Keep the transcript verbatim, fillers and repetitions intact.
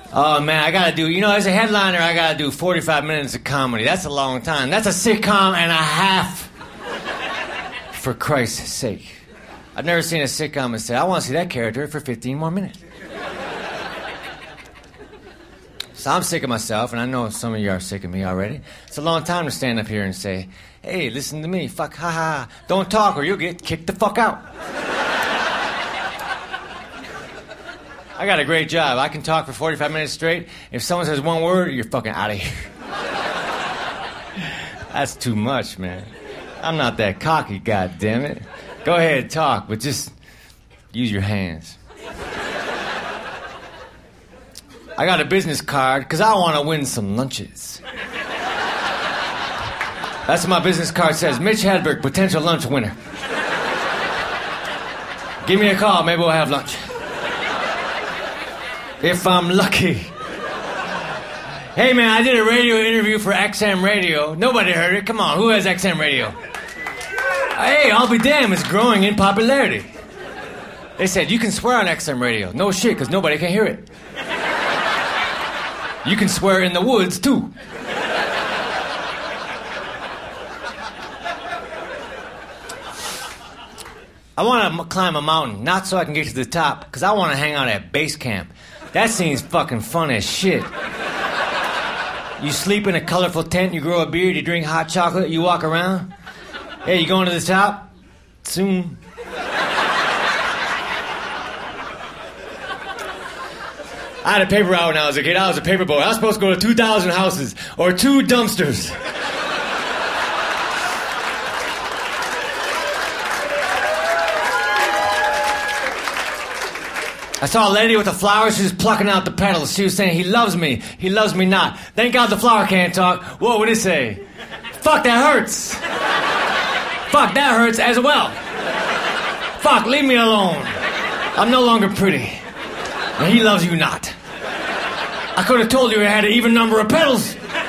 Oh, man, I gotta do, you know, as a headliner, I gotta do forty-five minutes of comedy. That's a long time. That's a sitcom and a half. For Christ's sake. I've never seen a sitcom and said, I want to see that character for fifteen more minutes. So I'm sick of myself, and I know some of you are sick of me already. It's a long time to stand up here and say, hey, listen to me, fuck, ha ha. Don't talk or you'll get kicked the fuck out. I got a great job. I can talk for forty-five minutes straight. If someone says one word, you're fucking out of here. That's too much, man. I'm not that cocky, goddammit. Go ahead, talk, but just use your hands. I got a business card because I want to win some lunches. That's what my business card says. Mitch Hedberg, potential lunch winner. Give me a call, maybe we'll have lunch. If I'm lucky. Hey, man, I did a radio interview for X M Radio. Nobody heard it. Come on, who has X M Radio? Hey, I'll be damned, it's growing in popularity. They said, you can swear on X M Radio. No shit, because nobody can hear it. You can swear in the woods, too. I want to climb a mountain, not so I can get to the top, because I want to hang out at base camp. That seems fucking fun as shit. You sleep in a colorful tent, you grow a beard, you drink hot chocolate, you walk around. Hey, you going to the top? Soon. I had a paper route when I was a kid. I was a paper boy. I was supposed to go to two thousand houses or two dumpsters. I saw a lady with a flower. She was plucking out the petals. She was saying, he loves me. He loves me not. Thank God the flower can't talk. What would it say? Fuck, that hurts. Fuck, that hurts as well. Fuck, leave me alone. I'm no longer pretty. And he loves you not. I could have told you it had an even number of petals.